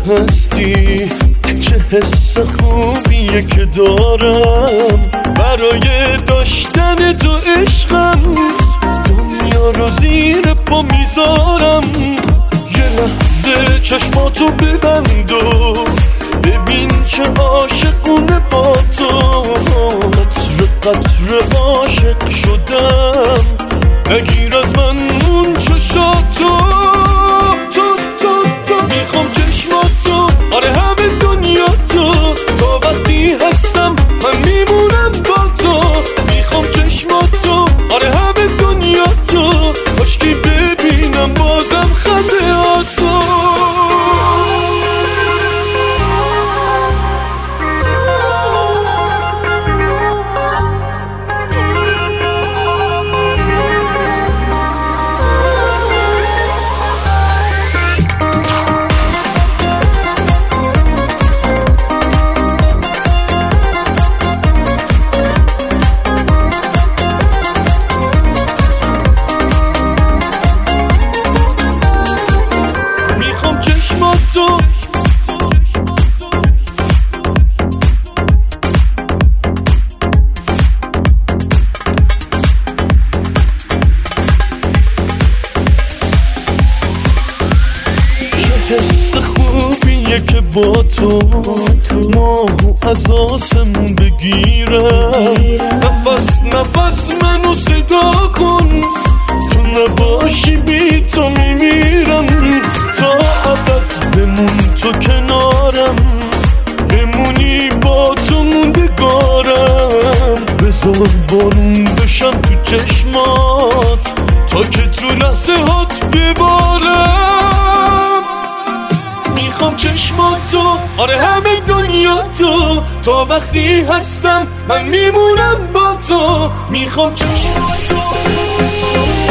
هستی چه حس خوبیه که دارم برای داشتن تو عشقم دنیا رو زیر پا میذارم یه لحظه چشماتو ببند و ببین چه عاشقونه با تو قطره قطره عاشق شدم نگیر از من اون چشاتو میخوام چشماتو آره همه دنیا تا وقتی هستم من میمونم با تو میخوام چشماتو آره همه دنیا کاشکی ببینم بازم خنده هاتو حس خوبیه که با تو ماهو از آسمون بگیرم نفس منو صدا کن تو نباشی بی تو میمیرم تا ابد بمون تو کنارم بمونی با تو موندگارم بذار بارون بشم تو چشمات تا که تو لحظه هات ببارم میخوام چشماتو آره همه دنیا تا وقتی هستم من میمونم با تو میخوام چشماتو